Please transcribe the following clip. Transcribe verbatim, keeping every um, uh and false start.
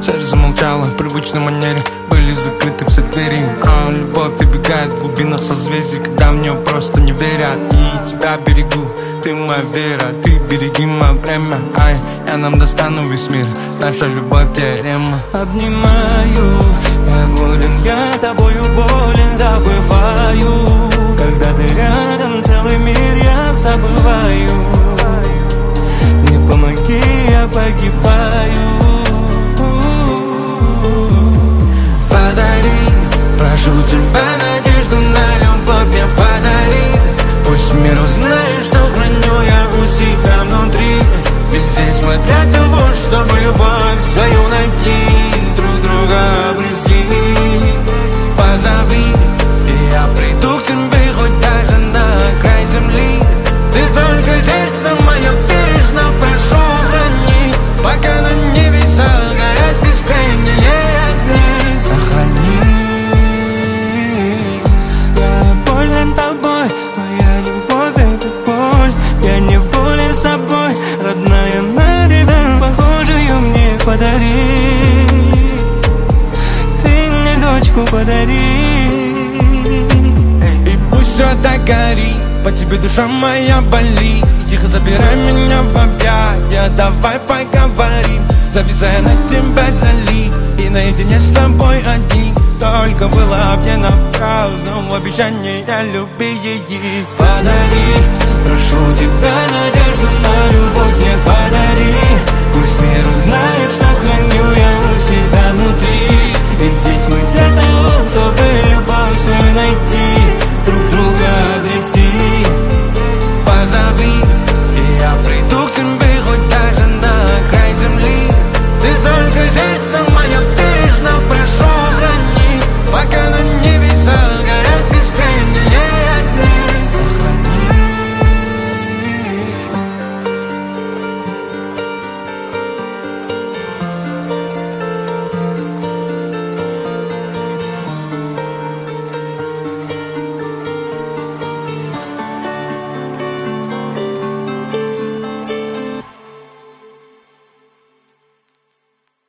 Сердце замолчало в привычной манере, были закрыты все двери. А любовь убегает в глубинах созвездий, когда в нее просто не верят. И тебя берегу, ты моя вера, ты береги мое время. Ай, я нам достану весь мир, наша любовь теорема. Обнимаю, я болен, я тобою болен, забываю. Когда ты рядом, целый мир я забываю. Не помоги, я погибаю. Подари, прошу тебя, надежду на любовь мне подари. Пусть мир узнает, что храню я у себя внутри. Ведь здесь мы для того, чтобы любовь свою найти, друг друга обрести. Позови, и я приду к тебе, хоть даже на край земли. Ты только сердце мое бережно прошу храни, пока на небесах горят бескрайние огни. Сохрани. Я болен тобой, моя любовь это боль. Я не волен собой, родная, на тебя похожую мне подари. Ты мне дочку подари. И пусть все так горит, по тебе душа моя болит. Тихо забирай меня в объятия, давай поговорим. Зависая на тебя залив, и наедине с тобой одни. Только было мне напрасно в обещании любви. Подари, прошу тебя, надежду на любовь мне подари. Пусть мир узнает.